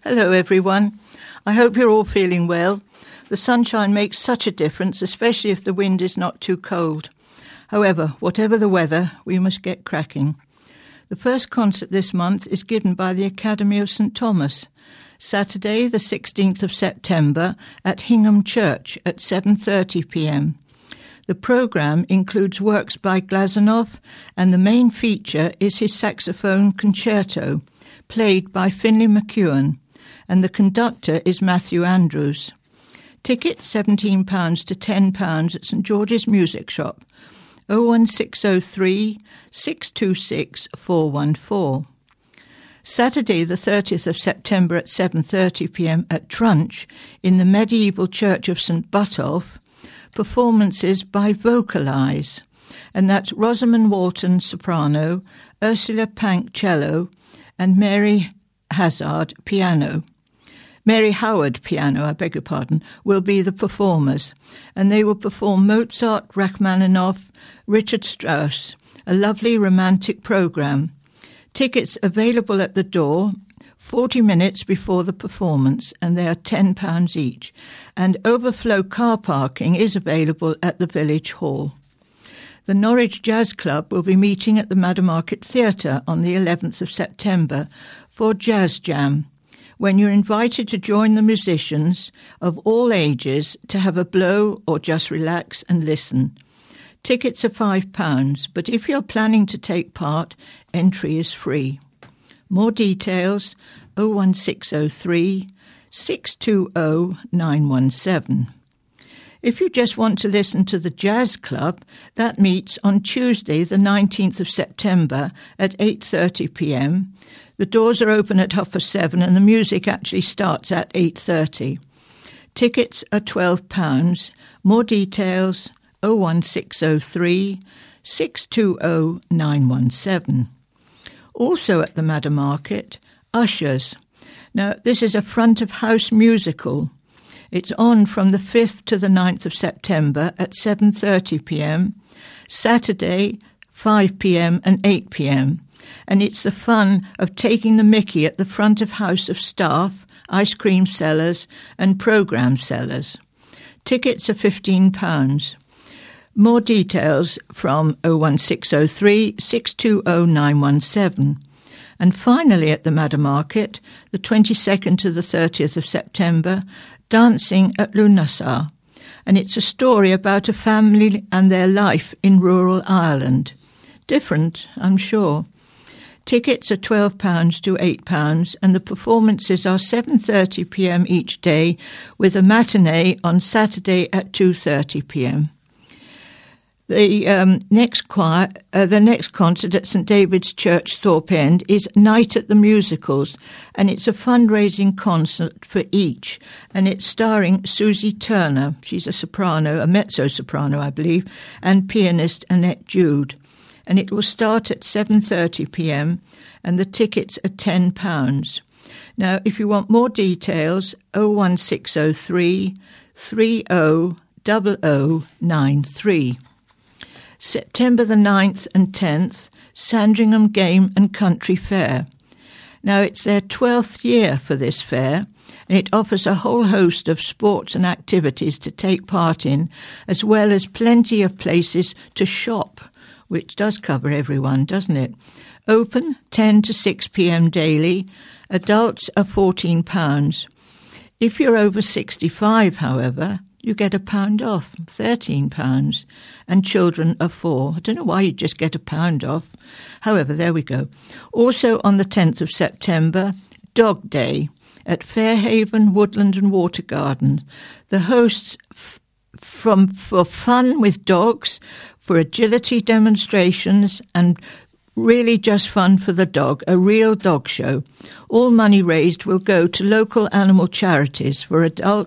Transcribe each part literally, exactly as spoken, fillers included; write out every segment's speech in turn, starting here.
Hello, everyone. I hope you're all feeling well. The sunshine makes such a difference, especially if the wind is not too cold. However, whatever the weather, we must get cracking. The first concert this month is given by the Academy of St Thomas, Saturday the sixteenth of September at Hingham Church at seven thirty p m. The programme includes works by Glazunov, and the main feature is his saxophone concerto, played by Finlay McEwen, and the conductor is Matthew Andrews. Tickets seventeen pounds to ten pounds at St George's Music Shop, oh one six oh three, six two six, four one four. Saturday the thirtieth of September at seven thirty p m at Trunch in the medieval church of St Butolph, performances by Vocalise, and that's Rosamond Walton soprano, Ursula Pank cello, and Mary Hazard piano. Mary Howard piano, I beg your pardon, will be the performers, and they will perform Mozart, Rachmaninoff, Richard Strauss, a lovely romantic programme. Tickets available at the door forty minutes before the performance, and they are ten pounds each, and overflow car parking is available at the Village Hall. The Norwich Jazz Club will be meeting at the Maddermarket Theatre on the eleventh of September for Jazz Jam, when you're invited to join the musicians of all ages to have a blow or just relax and listen. Tickets are five pounds, but if you're planning to take part, entry is free. More details, oh one six oh three, six two oh, nine one seven. If you just want to listen to the Jazz Club, that meets on Tuesday the nineteenth of September at eight thirty p m. The doors are open at half past seven and the music actually starts at eight thirty. Tickets are twelve pounds. More details, oh one six oh three, six two oh, nine one seven. Also at the Maddermarket, Ushers. Now, this is a front-of-house musical. It's on from the fifth to the ninth of September at seven thirty p m, Saturday five p m and eight p m, and it's the fun of taking the mickey at the front of house of staff, ice cream sellers and programme sellers. Tickets are fifteen pounds. More details from oh one six oh three, six two oh, nine one seven. And finally at the Maddermarket, the twenty-second to the thirtieth of September, Dancing at Lughnasadh. And it's a story about a family and their life in rural Ireland. Different, I'm sure. Tickets are twelve pounds to eight pounds, and the performances are seven thirty p m each day, with a matinee on Saturday at two thirty p m. The um, next choir, uh, the next concert at St David's Church, Thorpe End, is Night at the Musicals, and it's a fundraising concert for each, and it's starring Susie Turner. She's a soprano, a mezzo-soprano, I believe, and pianist Annette Jude. And it will start at seven thirty p m, and the tickets are ten pounds. Now, if you want more details, oh one six oh three, three oh oh oh nine three. September the ninth and tenth, Sandringham Game and Country Fair. Now, it's their twelfth year for this fair, and it offers a whole host of sports and activities to take part in, as well as plenty of places to shop, which does cover everyone, doesn't it? Open ten to six p m daily. Adults are fourteen pounds. If you're over sixty-five, however, you get a pound off, thirteen pounds, and children are four. I don't know why you just get a pound off. However, there we go. Also on the tenth of September, Dog Day at Fairhaven Woodland and Water Garden. The hosts f- from for fun with dogs, for agility demonstrations, and really just fun for the dog, a real dog show. All money raised will go to local animal charities for adults,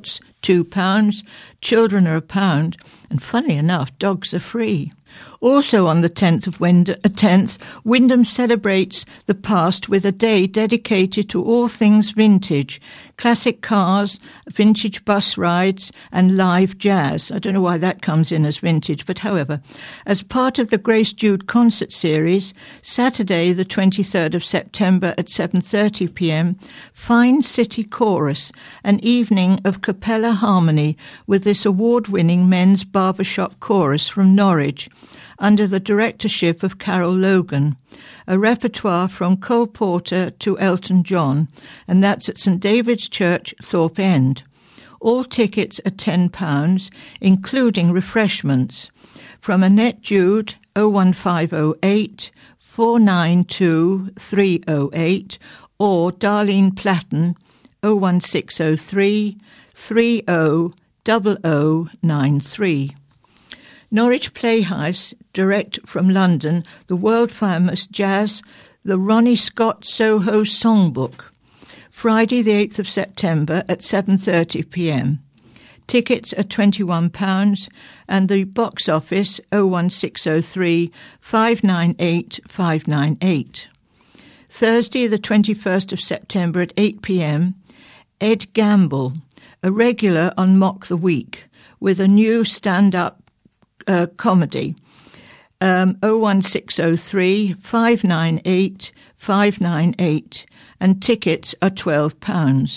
two pounds, children are a pound, and funnily enough, dogs are free. Also on the tenth of Wynd- uh, tenth, Wyndham celebrates the past with a day dedicated to all things vintage, classic cars, vintage bus rides and live jazz. I don't know why that comes in as vintage, but however. As part of the Grace Jude concert series, Saturday the twenty-third of September at seven thirty p m, Fine City Chorus, an evening of cappella harmony with this award-winning men's barbershop chorus from Norwich, under the directorship of Carol Logan, a repertoire from Cole Porter to Elton John, and that's at St David's Church, Thorpe End. All tickets are ten pounds, including refreshments. From Annette Jude, oh one five oh eight, four nine two, three oh eight, or Darlene Platten, oh one six oh three, three oh oh oh nine three. Norwich Playhouse direct from London the world-famous jazz, the Ronnie Scott Soho Songbook, Friday the eighth of September at seven thirty p m. Tickets are twenty-one pounds, and the box office oh one six oh three, five nine eight, five nine eight. Thursday the twenty-first of September at eight p m, Ed Gamble, a regular on Mock the Week, with a new stand-up Uh, comedy, um, oh one six oh three, five nine eight, five nine eight, and tickets are twelve pounds.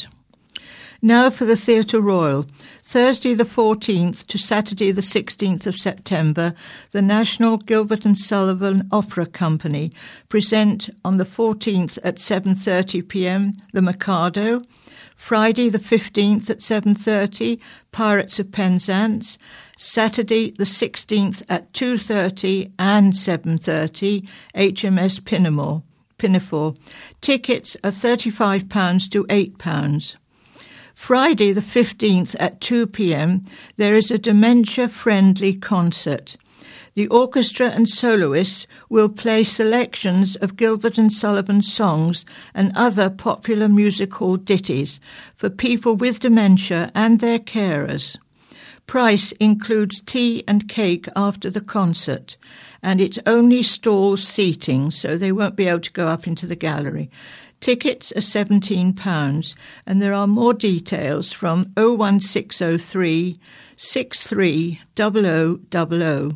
Now for the Theatre Royal. Thursday the fourteenth to Saturday the sixteenth of September, the National Gilbert and Sullivan Opera Company present on the fourteenth at seven thirty p m The Mikado, Friday the fifteenth at seven thirty, Pirates of Penzance, Saturday the sixteenth at two thirty and seven thirty, H M S Pinafore. Pinafore. Tickets are thirty-five pounds to eight pounds. Friday the fifteenth at two p m, there is a dementia-friendly concert. The orchestra and soloists will play selections of Gilbert and Sullivan songs and other popular music hall ditties for people with dementia and their carers. Price includes tea and cake after the concert, and it's only stall seating, so they won't be able to go up into the gallery. Tickets are seventeen pounds, and there are more details from oh one six oh three, six three oh oh oh oh.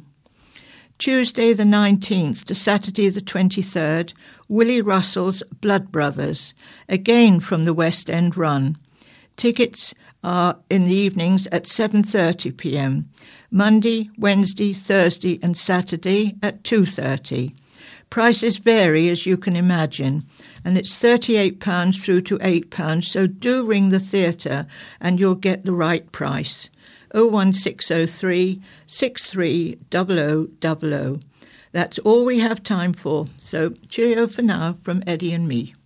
Tuesday the nineteenth to Saturday the twenty-third, Willie Russell's Blood Brothers, again from the West End run. Tickets are in the evenings at seven thirty p m, Monday, Wednesday, Thursday and Saturday at two thirty. Prices vary, as you can imagine, and it's thirty-eight pounds through to eight pounds, so do ring the theatre and you'll get the right price. oh one six oh three, six three oh oh oh oh. That's all we have time for, so cheerio for now from Eddie and me.